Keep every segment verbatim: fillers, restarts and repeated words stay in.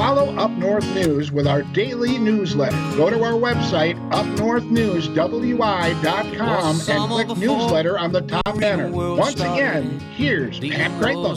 Follow Up North News with our daily newsletter. Go to our website, up north news w i dot com, and click newsletter on the top banner. Once again, here's Pat Kreitlow.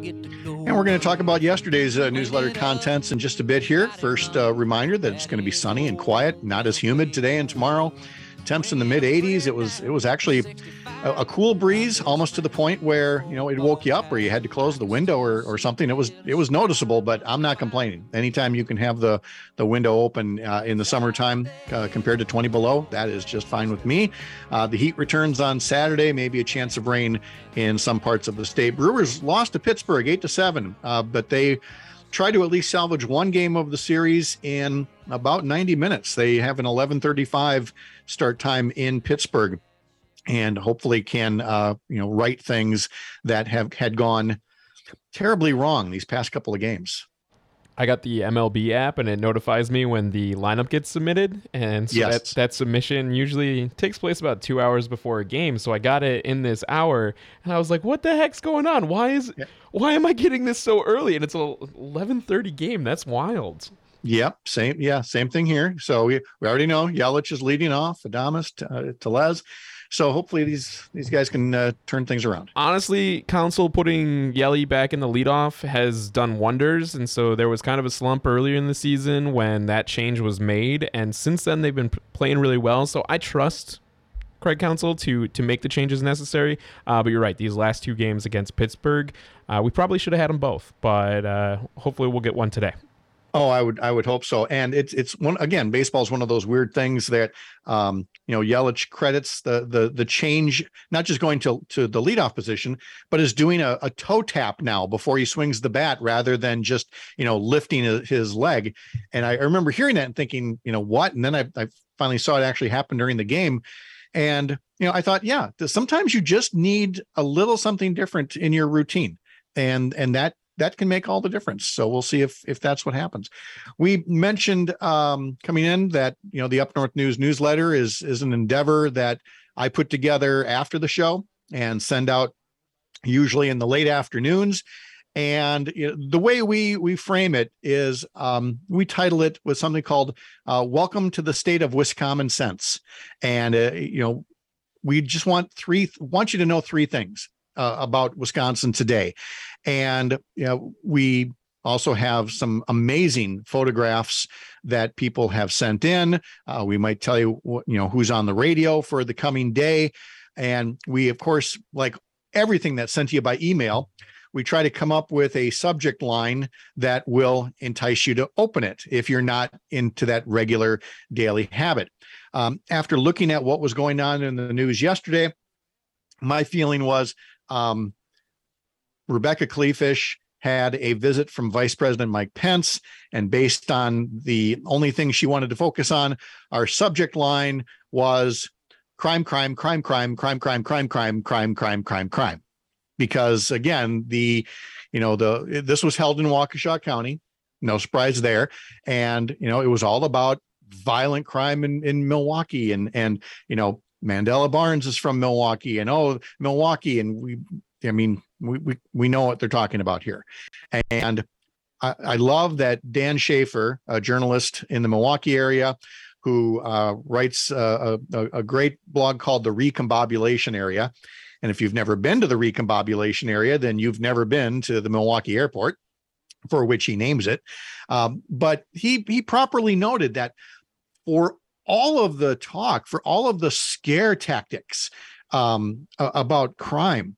And we're going to talk about yesterday's uh, newsletter contents in just a bit here. First, uh, reminder that it's going to be sunny and quiet, not as humid today and tomorrow. Temps in the mid eighties. It was it was actually a, a cool breeze, almost to the point where, you know, it woke you up, where you had to close the window or, or something. It was it was noticeable, but I'm not complaining. Anytime you can have the the window open uh, in the summertime uh, compared to twenty below, that is just fine with me. Uh, the heat returns on Saturday, maybe a chance of rain in some parts of the state. Brewers lost to Pittsburgh eight to seven, uh, but they try to at least salvage one game of the series in about ninety minutes. They have an eleven thirty-five start time in Pittsburgh, and hopefully can uh, you know right things that have had gone terribly wrong these past couple of games. I got the M L B app, and it notifies me when the lineup gets submitted. And so yes. that, that submission usually takes place about two hours before a game. So I got it in this hour, and I was like, what the heck's going on? Why is yeah. why am I getting this so early? And it's an eleven thirty game. That's wild. Yep. Same. Yeah. Same thing here. So we, we already know Yelich is leading off, Adames, uh, Tellez. So hopefully these these guys can uh, turn things around. Honestly, Council putting Yelly back in the leadoff has done wonders. And so there was kind of a slump earlier in the season when that change was made. And since then, they've been p- playing really well. So I trust Craig Council to to make the changes necessary. Uh, but you're right. These last two games against Pittsburgh, uh, we probably should have had them both. But uh, hopefully we'll get one today. Oh, I would, I would hope so. And it's, it's one, again, baseball is one of those weird things that, um, you know, Yelich credits the, the, the change, not just going to, to the leadoff position, but is doing a, a toe tap now before he swings the bat rather than just, you know, lifting his leg. And I remember hearing that and thinking, you know, what? And then I, I finally saw it actually happen during the game. And, you know, I thought, yeah, sometimes you just need a little something different in your routine. And, and that, that can make all the difference. So we'll see if if that's what happens. We mentioned um, coming in that, you know, the Up North News newsletter is is an endeavor that I put together after the show and send out usually in the late afternoons. And you know, the way we we frame it is um, we title it with something called uh, "Welcome to the State of Wiscommon Sense," and uh, you know, we just want three want you to know three things Uh, about Wisconsin today. And you know, we also have some amazing photographs that people have sent in. Uh, we might tell you, you know, who's on the radio for the coming day. And we, of course, like everything that's sent to you by email, we try to come up with a subject line that will entice you to open it if you're not into that regular daily habit. Um, after looking at what was going on in the news yesterday, my feeling was, Um, Rebecca Kleefisch had a visit from Vice President Mike Pence, and based on the only thing she wanted to focus on, our subject line was crime, crime, crime, crime, crime, crime, crime, crime, crime, crime, crime, crime. Because again, the, you know, the this was held in Waukesha County, no surprise there, and you know, it was all about violent crime in in Milwaukee, and and you know, Mandela Barnes is from Milwaukee, and oh, Milwaukee. And we, I mean, we, we, we know what they're talking about here. And I, I love that Dan Schaefer, a journalist in the Milwaukee area, who uh, writes a, a, a great blog called The Recombobulation Area. And if you've never been to the Recombobulation Area, then you've never been to the Milwaukee airport, for which he names it. Um, but he, he properly noted that for all of the talk, for all of the scare tactics um, about crime,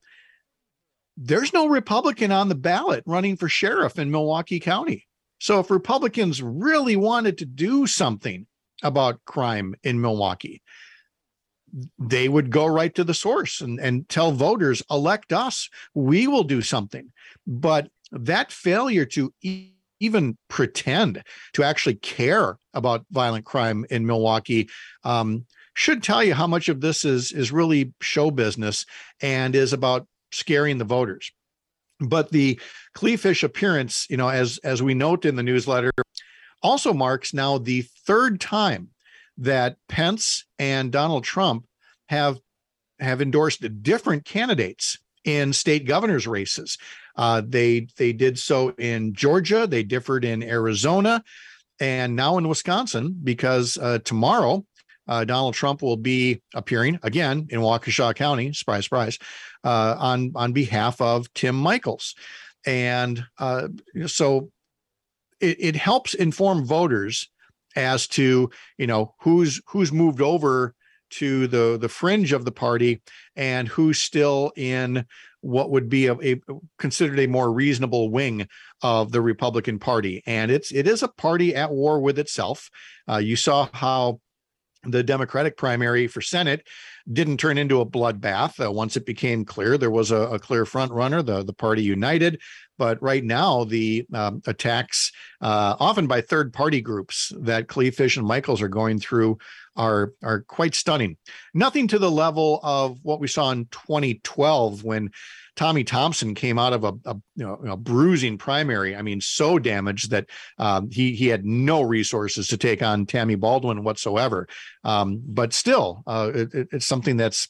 there's no Republican on the ballot running for sheriff in Milwaukee County. So if Republicans really wanted to do something about crime in Milwaukee, they would go right to the source and, and tell voters, elect us, we will do something. But that failure to e- even pretend to actually care about violent crime in Milwaukee um, should tell you how much of this is, is really show business and is about scaring the voters. But the Kleefisch appearance, you know, as, as we note in the newsletter, also marks now the third time that Pence and Donald Trump have, have endorsed different candidates in state governors races. Uh, they they did so in Georgia. They differed in Arizona, and now in Wisconsin, because uh, tomorrow uh, Donald Trump will be appearing again in Waukesha County. Surprise, surprise, uh, on on behalf of Tim Michels, and uh, so it, it helps inform voters as to, you know, who's who's moved over to the the fringe of the party and who's still in what would be a, a considered a more reasonable wing of the Republican Party. And it's it is a party at war with itself. Uh, you saw how the Democratic primary for Senate didn't turn into a bloodbath. Uh, once it became clear there was a, a clear front runner, the, the party united. But right now, the um, attacks, uh, often by third party groups that Kleefisch and Michels are going through, are are quite stunning. Nothing to the level of what we saw in twenty twelve when Tommy Thompson came out of a, a, you know, a bruising primary. I mean, so damaged that um, he he had no resources to take on Tammy Baldwin whatsoever. Um, but still, uh, it, it's something that's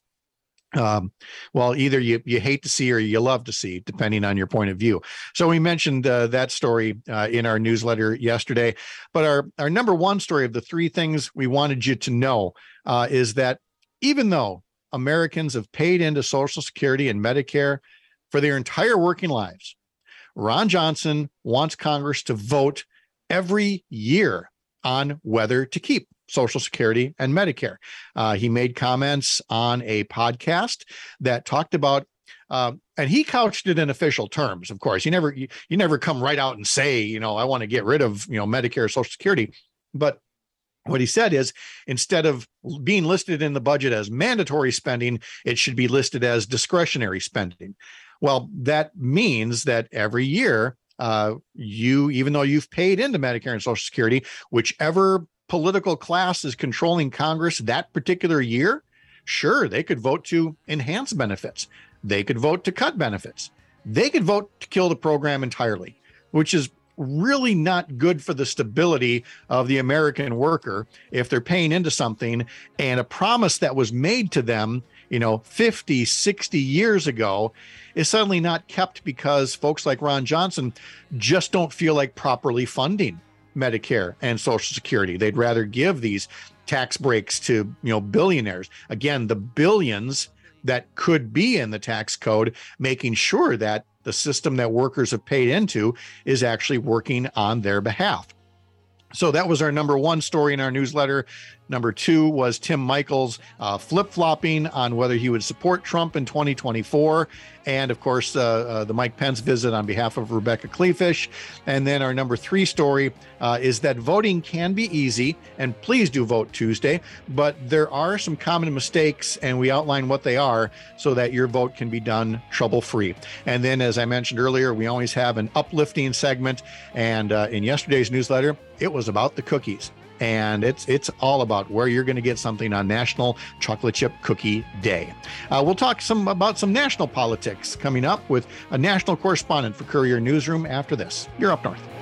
Um, well, either you, you hate to see or you love to see, depending on your point of view. So we mentioned uh, that story uh, in our newsletter yesterday. But our, our number one story of the three things we wanted you to know uh, is that even though Americans have paid into Social Security and Medicare for their entire working lives, Ron Johnson wants Congress to vote every year on whether to keep Social Security and Medicare. Uh, he made comments on a podcast that talked about, uh, and he couched it in official terms. Of course, you never you, you never come right out and say, you know, I want to get rid of, you know, Medicare, Social Security. But what he said is, instead of being listed in the budget as mandatory spending, it should be listed as discretionary spending. Well, that means that every year, uh, you, even though you've paid into Medicare and Social Security, whichever political class is controlling Congress that particular year, sure, they could vote to enhance benefits. They could vote to cut benefits. They could vote to kill the program entirely, which is really not good for the stability of the American worker if they're paying into something and a promise that was made to them, you know, fifty, sixty years ago is suddenly not kept because folks like Ron Johnson just don't feel like properly funding Medicare and Social Security. They'd rather give these tax breaks to, you know, billionaires. Again, the billions that could be in the tax code, making sure that the system that workers have paid into is actually working on their behalf. So that was our number one story in our newsletter. Number two was Tim Michels uh, flip-flopping on whether he would support Trump in twenty twenty-four. And of course, uh, uh, the Mike Pence visit on behalf of Rebecca Kleefisch. And then our number three story uh, is that voting can be easy, and please do vote Tuesday, but there are some common mistakes, and we outline what they are so that your vote can be done trouble-free. And then, as I mentioned earlier, we always have an uplifting segment. And uh, in yesterday's newsletter, it was about the cookies. And it's it's all about where you're going to get something on National Chocolate Chip Cookie Day. Uh, we'll talk some about some national politics coming up with a national correspondent for Courier Newsroom after this. You're Up North.